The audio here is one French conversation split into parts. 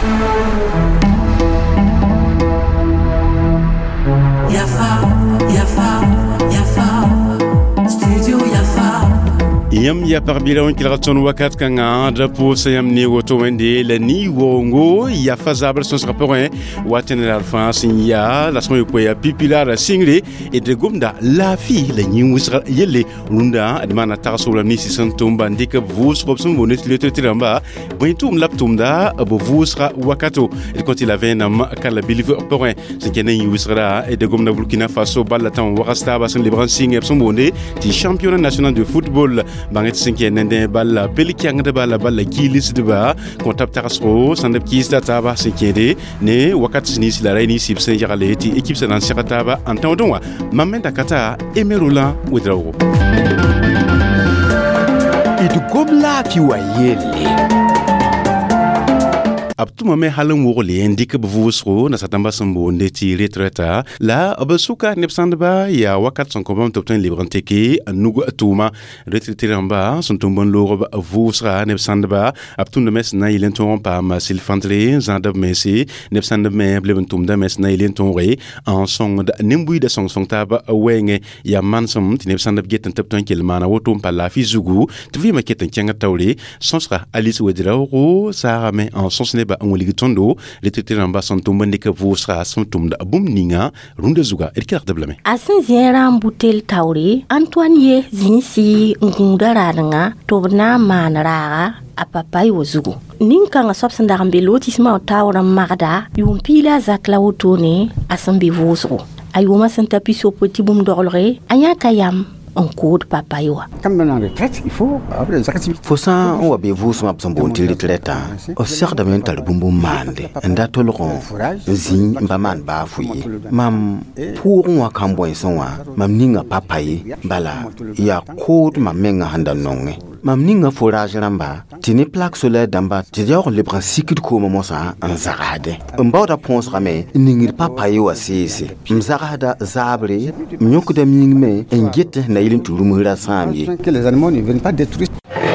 Yam ya parbilawan kilraton wakat kanga drapo sayam ni woto wende la ni wongo ya fazable son rapport waten la France ya la smoy ko ya pipilar singre et de gomda la fille la ni wisra yele runda admana tarso la ni sisan tomba ndika vos robson bonet le tetramba bontum laptumda abo vosra wakato et quand il avait nam kala bilive oppoint c'est qu'il y wisra et de gomda Burkina Faso balatan warasta basan le brancing epson bonnet du championnat national de football banget sinke nende balla pelikiang de balla gilis de ba kontap tarasro sandep kis data ba sikede ne wakat ni sila reni sip sen jarale ti équipe sen ansirata ba antondwa mamenda kata emerula wedrawo itu gobla ki wayele Abtuma me halin wogole indike bevusro na satamba sambo ndeti retreta la abasuka nepsandba ya wakat son komam topten libranteke nugo atuma retretiramba son tombon lo vusra nepsandba abtunda mes na ilenton pa ma silfantre zandab mesi nepsandba me blebentumda mes na ilenton re en song da nimbui de song taba wenge ya mansum nepsandba geten topten kelmana wotum pa la fizugu tvi ma keten kyanga tawle sonsra alice wedrawo sa me en sons ba ngoli tondo le tete ramba son tomba ndika vosra son tomda bum ninga runda zuga erkar dablame asin zera butel tawri Antoine ye zinsi ngunda radanga tobna manara apapai wozugo ninka nga sop sanda gambe lotisma tawra magda yumpila zakla wotone asambi vosro ayuma santa piso poti bum dolre anya kayam en code papaywa. Comme dans la retraite, il faut avoir des activités. Faut ça, on va bien vous sur ma bon til retraite. Au sert de mental bumbu mande. Nda tolron. Zin baman ba fuyi. Mam pour moi kamboy sonwa. Mam ninga papaye bala. Ya code ma menga handa nonge. Mam ninga forage lamba. Tini plaque solaire damba. Tidior le principe ko momo sa en zarade. Mbauda pons rame ningir papaye wa sisi. Mzarada zabre. Mnyoko de mingme engete na que les animaux ne viennent pas détruire.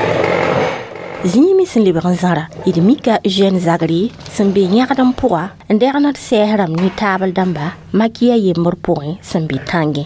Zimi sin libran zara idmika Eugène Zagri sembe nyakadam poa nderanat sehram ni tabal damba makia yemor point sembe tangi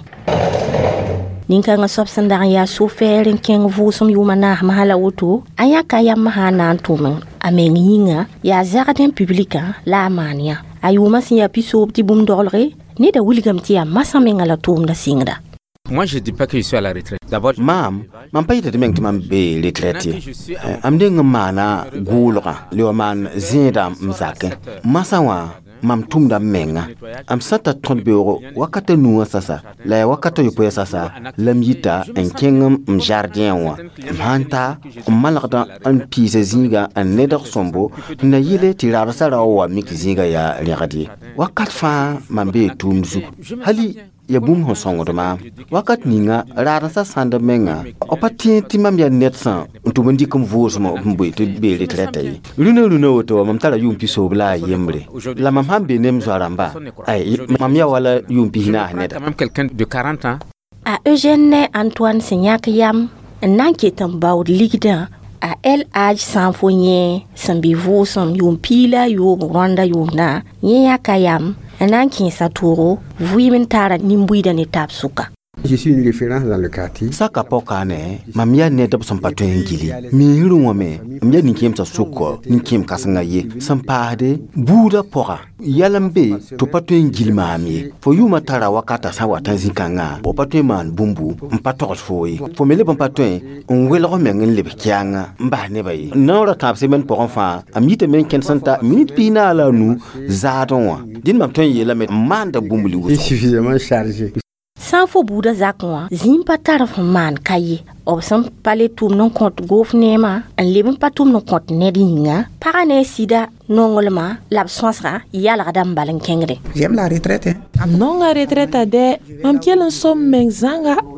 ninka nga sobsanda ya soferin ken vusum yumana mahala woto ayaka ya mahana antumen amenginga ya jardin publica la mania ayuma sin ya piso petit bum dolre ni da wuligam tia masamenga la tum da singda. Moi, je ne dis pas que je suis à la retraite. D'abord, mam pas été même que mam be retraité. Amdeng mana goulra, le man zindam mzake. Masawa mam tumda menga. Am sata ton bureau wakata nuwa sasa. La wakata yopoya sasa lamyita en kengam jardin wa. Manta malakda an pise zinga an neder sombo na yile tirara sara wa mik zinga ya regadi. Wakat fa mam be tumzu. Hali ya bum ho songo dama wakat ninga rara sa sanda menga opati timam ya netsan ntumendi kum vosmo mbwe to be retraite luna woto mam tala yumpi so bla yembre la mam hambe nem zaramba ay mam ya wala yumpi hina neta même quelqu'un de 40 ans a Eugène Antoine Signac yam nanki tambawd ligda a el age sans foyer sambi vosom yumpila yum rwanda yumna nya kayam nanki saturo vuimen tara nimbuida ni tapsuka. Je suis une référence dans le quartier. Saka pokane, mamia neta sampato ngili. Mihiru ngome, mamia nikiem sa suko, nikiem kasanga ye. Sampade buda pora. Yalambe to pato ngili mami. Fo yuma tara wakata sawa tanzikanga. Bo pato man bumbu, mpato foi. Fo mele pato on welo mengen lebe kyanga, mba ne bayi. Nora tapse men pour enfant, amite men ken santa minute pina la nu zadonwa. Din mamto yela met manda bumbu li. Suffisamment chargé. Sans fo buda zakwa zimpa taraf man kaye obsam pale tum non compte gofnema en leben patum non compte nedinga parane sida nongolma l'absence ra yala dam balen kengre. J'aime la retraite. Non la retraite de mam kelen som mengzanga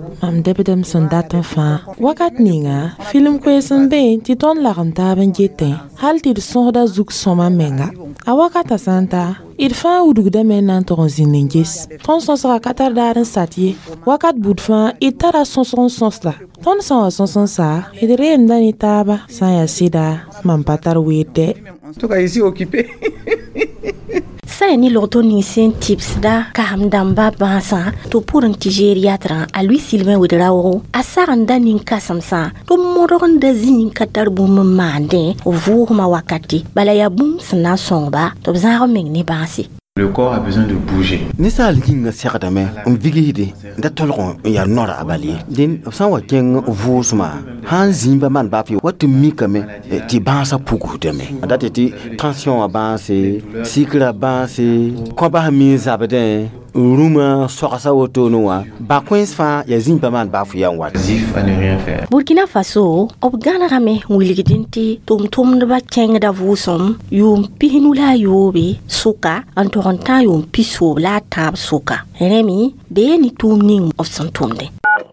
Mam debedem sondatan fa. Wakat ninga, film kwesen ben ti ton laram taben jeten. Hal ti sonda zuk soma menga. A wakata santa, il fa udugda menan ton zinengis. Ton sonsra katar daren satye. Wakat budfan itara sonson sonsla. Ton sonson sa, idre ndani taba, san ya sida, mam patar wete. En tout cas, ici occupé. Ça ni l'auto ni sen tips da kaham damba bansa to pour un tijeriatra a lui Sylvain Wedrao a saranda nin kasamsa to moron da zin katar bum mande o vuma wakati bala ya bum sna somba to zaro mengni bansi. Le corps a besoin de bouger. Nisa liginga sekadame vigide da tolgon ya nora abali din sanwa ken vusma han zimba man bafi wat mikame ti bansa puku deme adate ti tension abanse cycle abanse ko ba mi zabede ruma sokasa wotonoa ba coins fa ya zimba man bafi ya wat Zif à ne rien faire. Burkina Faso ob gana rame wiligidinti tum ba keng da vusom yum pihinula yobe suka antoronta yum piso la tab suka remi de ni tumning of santumde.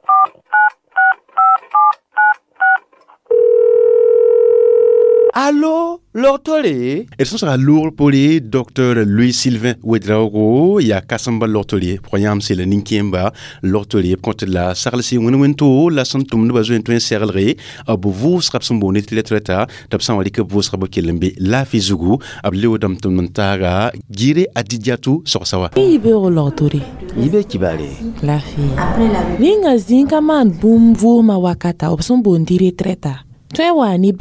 Allô, l'ortolé? Et ce sera lourd pour le docteur Louis-Sylvain Wedraogo, il y a Kassamba l'ortolier, Proyam c'est le Ninkiemba, l'ortolier, contre la Sarlesi Winwento, la Santum de Bazouen Twin Serrelre, Abou Srapson Bonnet, les traitats, Tapsan Walika Vos Rabokelembe, la Fizugu, Ableo Damtonmantaga, Gire Adidiatu, Sorsawa. Ibe o l'ortoli. Ibe kibale. La fille. Après la Ninga zinka man boum vuma wakata, opson bondiri treta. Alors,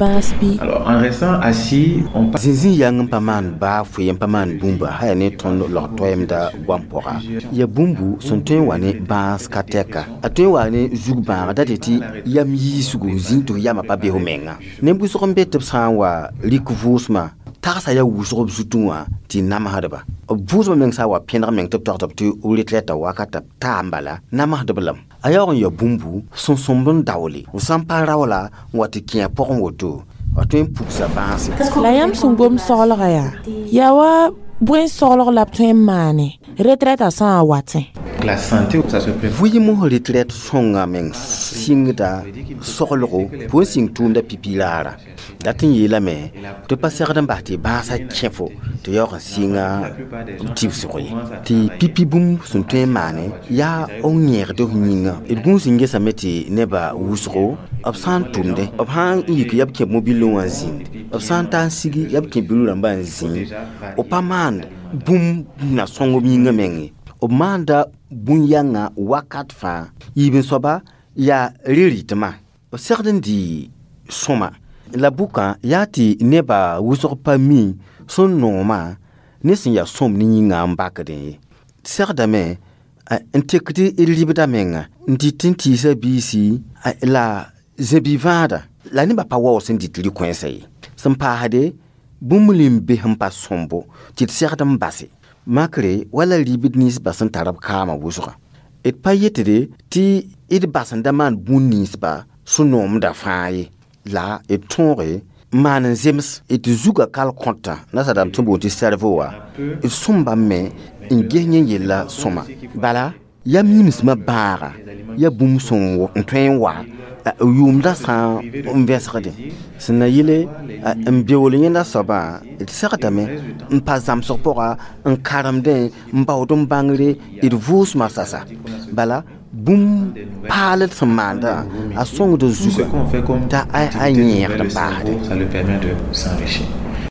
en restant assis, on passe. Zinzi yang paman ba fuyem paman bumba ha ne ton lo toyem da wampora. Ya bumbu son ten wane ba skateka. Atwen wane zugba da teti yam yi sugu zinto yama pa be homenga. Ne bu so kombe tep sanwa likuvusma. Tarsa ya wusro zutunwa ti nama hadaba. Vusma meng sa wa pendra meng tep tor tu ulitreta wakata tambala nama hadabalam. Ayor ya bumbu son sombon dawli. Usampa rawla wati kia pokon woto. Watwen puksa bansi. La yam sungom solga ya. Yawa buen solga la twen mane. Retraite à 100 watts. La santé, ça se préfère. Oui, mon retraite songa meng singda solro pour sing tunda pipilara. Datin yela me te passer d'un bâti basa chefo te yor singa tip suri. Ti pipi boom son te mane ya onyer de hinga. Et bon singe sa meti neba wusro absan tunde abhan yik yab ke mobile wanzin. Absan tan sigi yab ke bilu ramba zin. Opaman boom na songo minga mengi. Omanda bunyanga wakat fa yibin soba ya riritma. Certains di soma la buka yati neba wusor pami son noma nesin ya som ni ngamba kade. Certains intekti ilibda menga ndi tinti sa bisi la zebivada la niba pa wo sen ditli kwense. Sampa hade bumulim be hampa sombo tit certains basi. Makre wala libidnis basan tarab kama wusura. Et payetede ti id basan daman bunis ba sunom da faye. La et tonre man zems et zuga kal konta nasa dam tumbo ti servoa. Et somba me ingenye yela soma. Bala ya mimis ma bara ya bum son ntwen wa yum da sa invesade. Sina yele mbiolin na soba et certame mpazam sopora un karamde mbawdum bangre et vus masasa. Bala boum palet samanda a song de zuga ta ay nier de parde. Ça le permet de s'enrichir.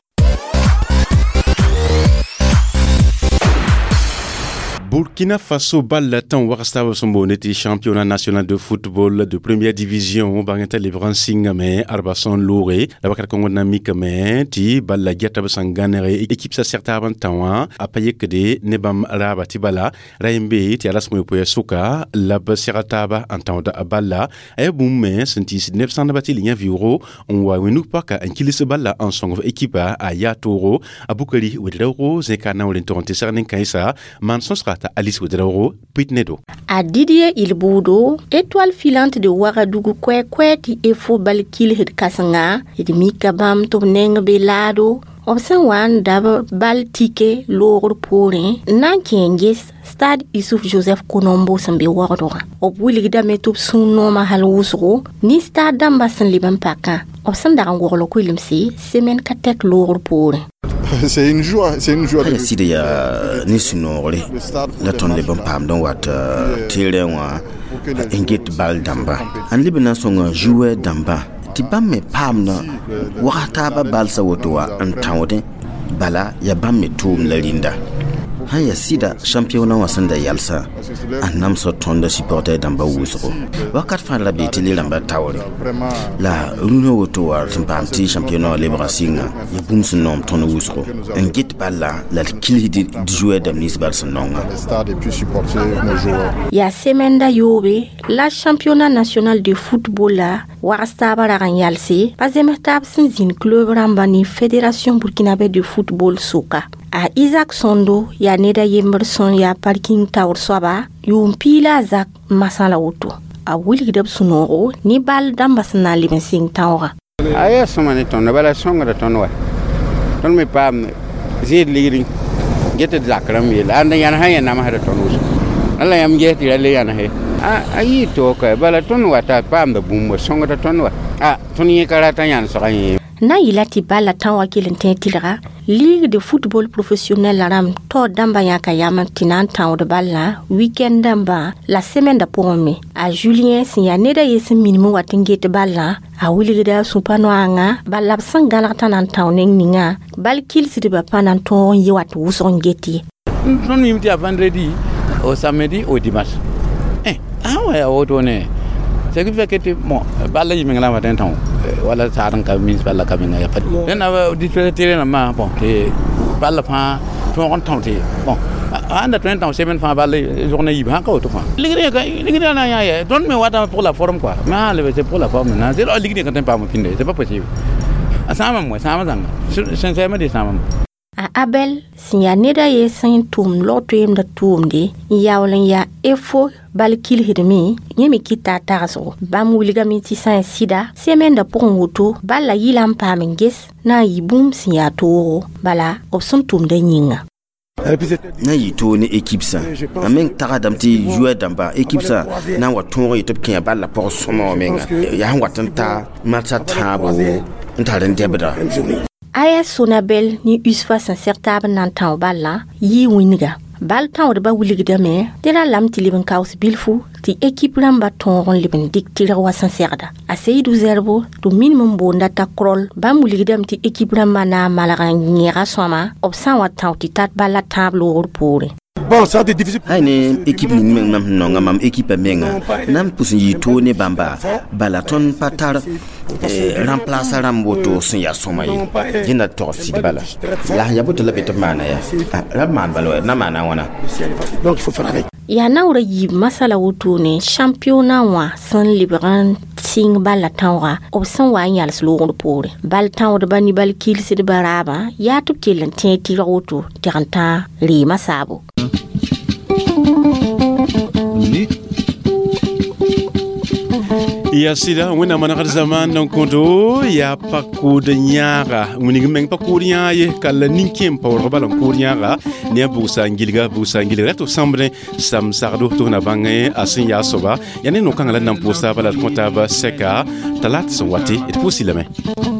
Burkina Faso ballatan warstava somboneti championnat national de football de première division bangata le brancing mais arbason louré la bakar kongo namik mais ti balla gata basanganere équipe sa certa bantawa apaye kede nebam rabati bala raimbe ti alas moy poya suka la basirata entendre balla ay boum senti 900 bati ligne viro on wa wenu paka en kilis balla en song équipe a yatoro abukali wedro zekana olentorante cernen kaisa man sonsra Alice Wedraogo, Pitnedo. À Didier Ilbudo, étoile filante de Ouagadougou Kwekweti et Foubal Kilhid Kasanga, et Mikabam Tobneng Belado, Obsen wan dab bal tike logr porin nan kenges stade Issouf Joseph Konombo sambe wardora. Ob wiligda metub sun noma hal wusro ni stade damba san liban paka. Obsen daran gorlo ko limsi semaine katek logr porin. C'est une joie. Ya sidi ya nisinore la ton le bon pam don wat tele wa engit bal damba an libna songa jouer damba ti bamme pam na wata ba bal sa woto wa an tawde bala ya bamme tum la linda han ya sida championnat wasan da yalsa annam so tonda supporter damba wusro wakat fa la bi tele lamba tawre la runo woto wa timpanti championnat le brasinga ya bum sun nom ton wusro engit balla la kili di jouer da nis barcelona stade plus supporter nos joueurs. Ya semenda yobe la championnat national de football la warasta baragan yalsi pazemetab sin club rambani fédération burkinabé de football soka a Isaac Sondo ya neda Yemerson ya parking tower swaba yum pila zak masala wuto a wiligdab sunoro ni bal dambasna liben sing tawra aya somane ton bala songa ton wa ton me pam zid ligri gete zakram yel anda yana haya nama hada ton us alla yam gete le yana he ayi to ka bala ton wa ta pam da bum songa ton wa ton yi karata yan so kan na ilati bala tan wakilin tentilra ligue de football professionnel ram to damba yaka yaman tinan tan de balla weekend damba la semaine de porome a Julien sinya neda yes minimum watingete balla a wiligida supano anga balla sangala tanan tan ninga bal kilsi ba panan ton yi wat wuson geti non yimti a vendredi au samedi au dimanche ouais autonne c'est que fait que bon balla yi ngala waten tan wala saran ka min balla ka min ya padi den ava ditete na ma bon te balla fa ton tante bon anda 20 ans semaine fa balla journée yi ba ko to fa ligri na ya don me wata pour la forme quoi mais c'est pour la forme na c'est ligri quand pas me pinde c'est pas possible sama moi sama dang sincèrement dit sama a Abel sinya neda ye sain tum lotem da tum de yawlen ya efo bal kil hidmi nyemi kita taso bam wuligami ti san sida semaine da pon wuto bala yilam pamenges na yibum sinya to bala opson tum de nyinga na yito ni équipe ça amen taradam ti jouer damba équipe ça na waton yitop kin balla por somo menga ya watanta matcha tabo ntaren debda aya sonabel ni usfa san sertab nan taw balla yi winiga bal taw de ba wuligda me dira lam ti liben kaus bilfu ti équipe ramba ton liben dik ti wa san serda a seydou zerbo to minimum bonda ta krol ba wuligdam ti équipe ramba na malaga ngira soma opsan wa taw ti tat balla tablo pour bon ça de difficile ay ne équipe ni nam no mam équipe menga nam pusin yito ne bamba balaton patar remplacer ramboto sin ya somay dina to si bala la ya boto la beto mana ya la man balo na mana wana donc il faut faire avec ya nawra yi masala wuto ne championnat wa san libran sing bala tawra opsan wa nyal slogo pour bal tawra bani bal kil sid baraba ya tup kilen tenti wuto tiranta ri masabo ya sida wena manakar zaman don kondo ya pakko de nyaga muni ngeng pakko nyaaye kala ninkem pawro balan ko nyaga ne busa ngilga to sambre sam sardo to na bangaye asin ya soba yani no kangala nan posta bala konta ba seka talat so wati et pousilame